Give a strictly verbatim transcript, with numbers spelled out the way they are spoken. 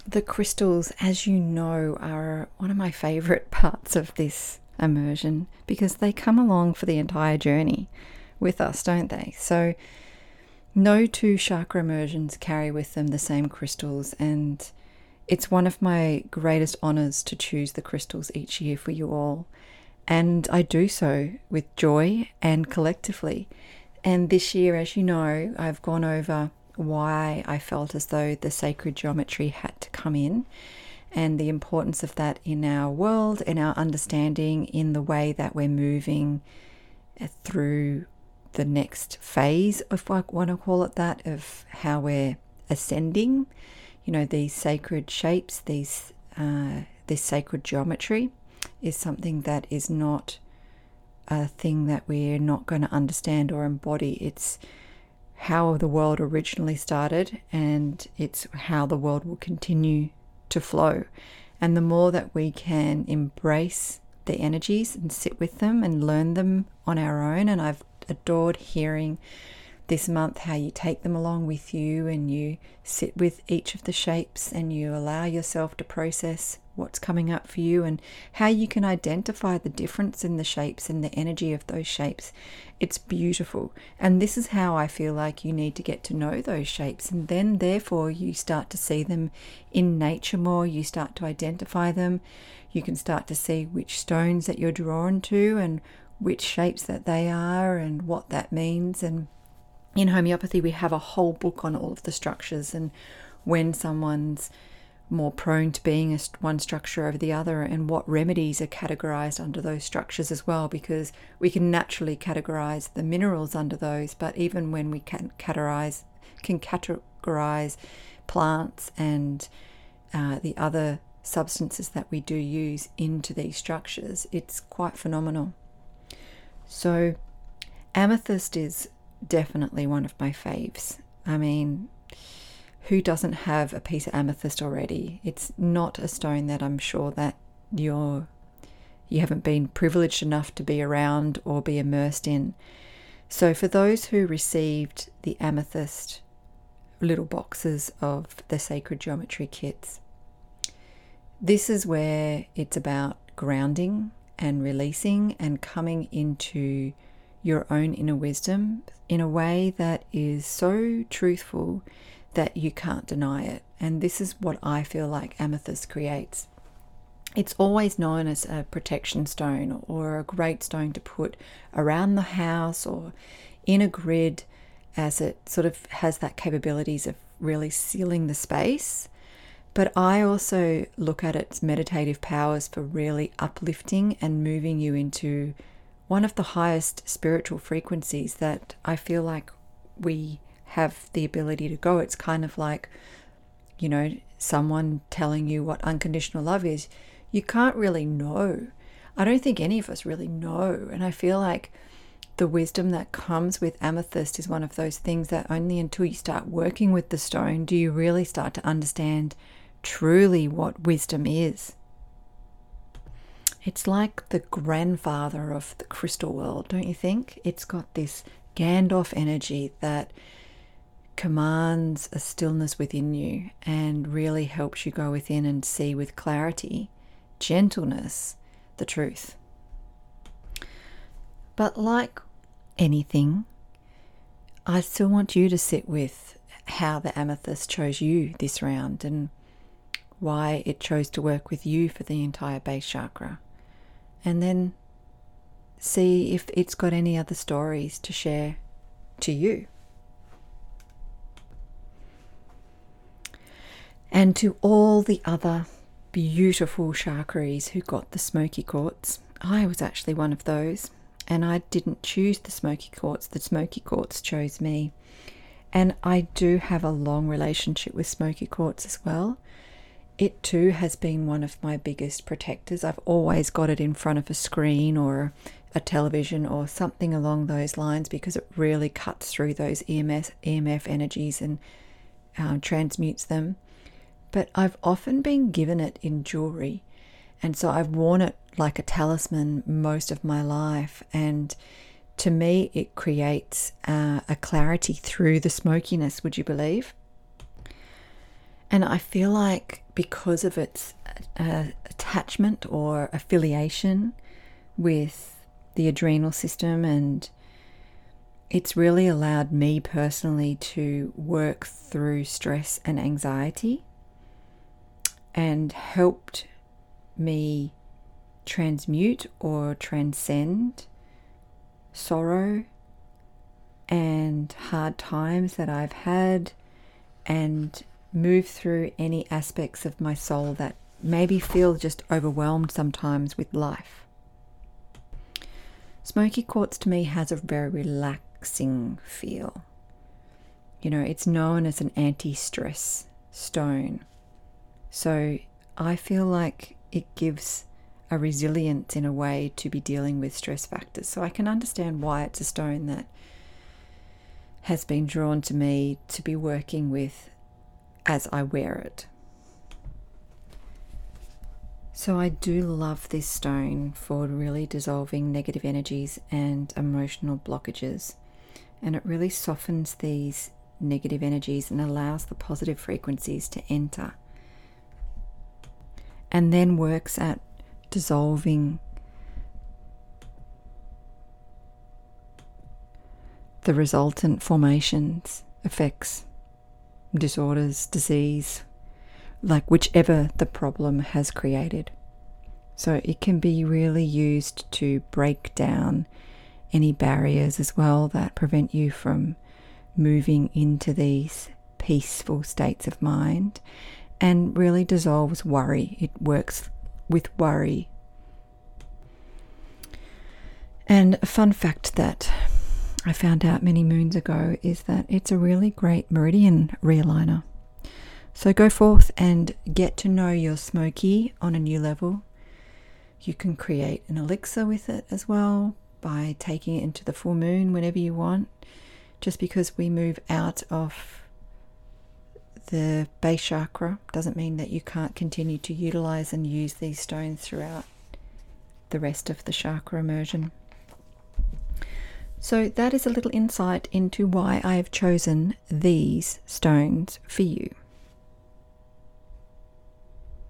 The crystals, as you know, are one of my favourite parts of this immersion because they come along for the entire journey with us, don't they? So no two chakra immersions carry with them the same crystals, and it's one of my greatest honours to choose the crystals each year for you all. And I do so with joy and collectively. And this year, as you know, I've gone over why I felt as though the sacred geometry had to come in and the importance of that in our world, in our understanding, in the way that we're moving through the next phase, if I want to call it that, of how we're ascending. You know, these sacred shapes, these uh, this sacred geometry is something that is not a thing that we're not going to understand or embody. It's how the world originally started, and it's how the world will continue to flow. And the more that we can embrace the energies and sit with them and learn them on our own, and I've adored hearing this month how you take them along with you and you sit with each of the shapes and you allow yourself to process what's coming up for you and how you can identify the difference in the shapes and the energy of those shapes. It's beautiful. And this is how I feel like you need to get to know those shapes, and then therefore you start to see them in nature more. You start to identify them. You can start to see which stones that you're drawn to and which shapes that they are and what that means. And in homeopathy, we have a whole book on all of the structures and when someone's more prone to being a, one structure over the other, and what remedies are categorized under those structures as well, because we can naturally categorize the minerals under those, but even when we can categorize, can categorize plants and uh, the other substances that we do use into these structures, it's quite phenomenal. So amethyst is definitely one of my faves. I mean, who doesn't have a piece of amethyst already? It's not a stone that I'm sure that you're you haven't been privileged enough to be around or be immersed in. So for those who received the amethyst little boxes of the sacred geometry kits, this is where it's about grounding and releasing and coming into your own inner wisdom in a way that is so truthful that you can't deny it. And this is what I feel like amethyst creates. It's always known as a protection stone or a great stone to put around the house or in a grid, as it sort of has that capabilities of really sealing the space. But I also look at its meditative powers for really uplifting and moving you into one of the highest spiritual frequencies that I feel like we have the ability to go. It's kind of like, you know, someone telling you what unconditional love is. You can't really know. I don't think any of us really know. And I feel like the wisdom that comes with amethyst is one of those things that only until you start working with the stone do you really start to understand truly what wisdom is. It's like the grandfather of the crystal world, don't you think? It's got this Gandalf energy that commands a stillness within you and really helps you go within and see with clarity, gentleness, the truth. But like anything, I still want you to sit with how the amethyst chose you this round and why it chose to work with you for the entire base chakra. And then see if it's got any other stories to share to you. And to all the other beautiful chakras who got the smoky quartz, I was actually one of those, and I didn't choose the smoky quartz, the smoky quartz chose me. And I do have a long relationship with smoky quartz as well. It too has been one of my biggest protectors. I've always got it in front of a screen or a television or something along those lines because it really cuts through those E M S, E M F energies and um, transmutes them. But I've often been given it in jewelry, and so I've worn it like a talisman most of my life, and to me it creates uh, a clarity through the smokiness, would you believe? And I feel like because of its uh, attachment or affiliation with the adrenal system, and it's really allowed me personally to work through stress and anxiety and helped me transmute or transcend sorrow and hard times that I've had, and move through any aspects of my soul that maybe feel just overwhelmed sometimes with life. Smoky quartz to me has a very relaxing feel. You know, it's known as an anti-stress stone. So I feel like it gives a resilience in a way to be dealing with stress factors. So I can understand why it's a stone that has been drawn to me to be working with as I wear it. So I do love this stone for really dissolving negative energies and emotional blockages. And it really softens these negative energies and allows the positive frequencies to enter. And then works at dissolving the resultant formations, effects, disorders, disease, like whichever the problem has created. So it can be really used to break down any barriers as well that prevent you from moving into these peaceful states of mind, and really dissolves worry. It works with worry. And a fun fact that I found out many moons ago is that it's a really great meridian realigner. So go forth and get to know your smoky on a new level. You can create an elixir with it as well by taking it into the full moon whenever you want. Just because we move out of the base chakra doesn't mean that you can't continue to utilize and use these stones throughout the rest of the chakra immersion. So that is a little insight into why I have chosen these stones for you.